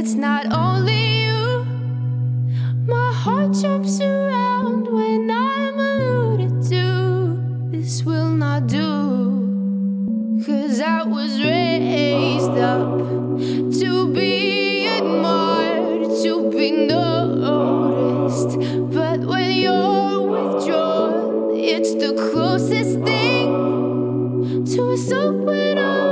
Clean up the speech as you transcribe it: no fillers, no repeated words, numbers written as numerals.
it's not only you. My heart jumps around when I'm alluded to. This will not do, 'cause I was raised up to be admired, to be noticed. But when you're withdrawn, it's the closest thing to a soap when I'm